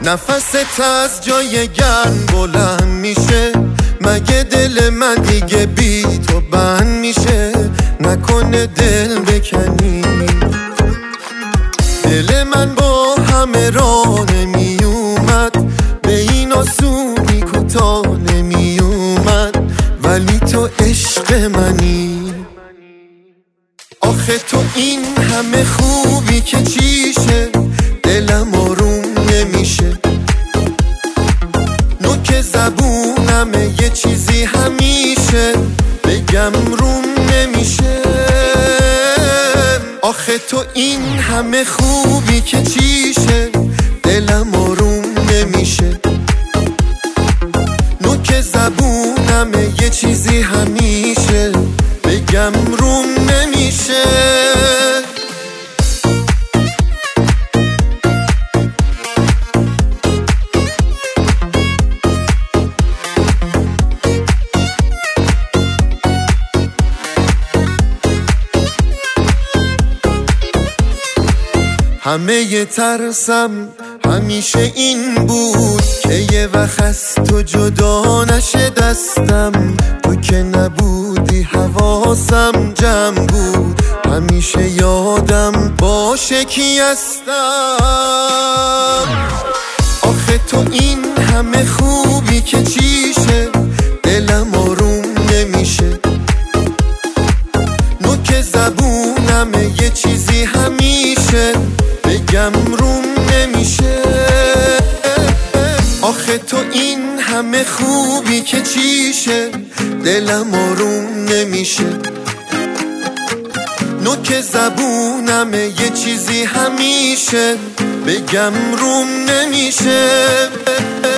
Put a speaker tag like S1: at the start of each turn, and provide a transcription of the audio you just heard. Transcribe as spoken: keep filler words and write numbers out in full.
S1: نفست از جای گرم بلند میشه، مگه دل من دیگه بی تو بند میشه؟ نکنه دل بکنی، دل من با همه راه نمی اومد، به این آسونی کوتاه نمی اومد، ولی تو عشق منی. آخه تو این همه خوبی که چیشه، دلم آروم نمیشه، نوک زبونمه یه چیزی همیشه بگم روم نمیشه. آخه تو این همه خوبی که چیشه، دلم آروم نمیشه، نوک زبونمه یه چیزی همیشه بگم روم نمیشه. همه ی ترسم همیشه این بود که یه وقت از تو جدا نشه دستم، تو که نبودی حواسم جمع بود، همیشه یادم باشه کی هستم. آخه تو این همه خوبی که چیشه، دلم آروم نمیشه، نوک زبونمه یه چیزی همیشه بگم روم نمیشه. آخه تو این همه خوبی که چیشه، دلم آروم نمیشه، نوک زبونمه یه چیزی همیشه بگم روم نمیشه.